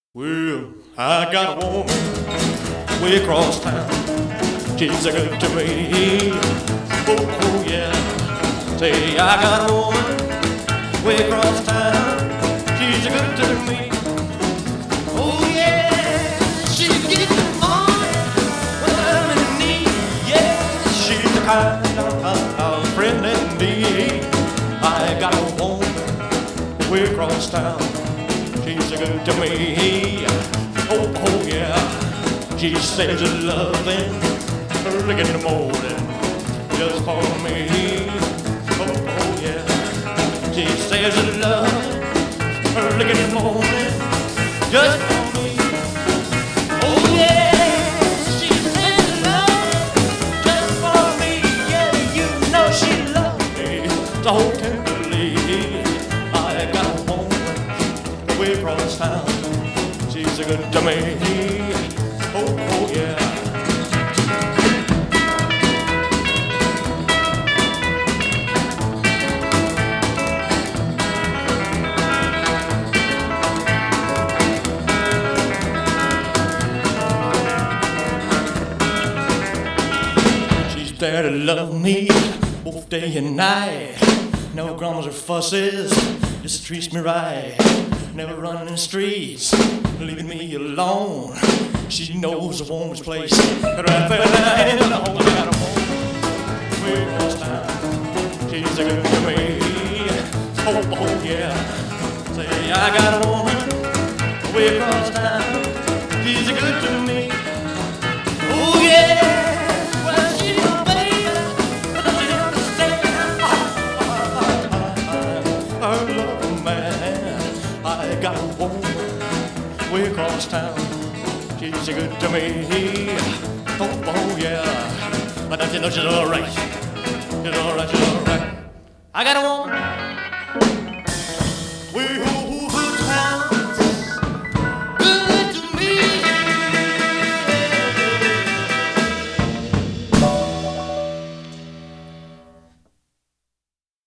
Well, I got a woman way across town. She's a good to me. Oh yeah. Say, I got a woman way across town. She's a good to me. Oh yeah. She gets on when I'm in need. Yeah, she's the kind of friend indeed. I got a woman way across town. She's good to me. Oh yeah. She says her loving early in the morning just for me. Oh yeah. She says her loving early in the morning just for me. Oh yeah. She says her love just for me. Yeah, you know she loves me so tenderly. I got a woman way across town. She's good to me. Oh yeah. She's there to love me both day and night. No grumbles or fusses, just treats me right. Never running in the streets, leaving me alone. She knows a woman's place right there in the home. I got a woman way across town. She's a good to me. Oh yeah. Say, I got a woman way across town. She's a good to me. Oh yeah. Well, she's my baby, but she understands. I love a man. I got a woman way across town. She's good to me. Oh yeah. But don't you know she's alright? She's alright, she's alright. I got a woman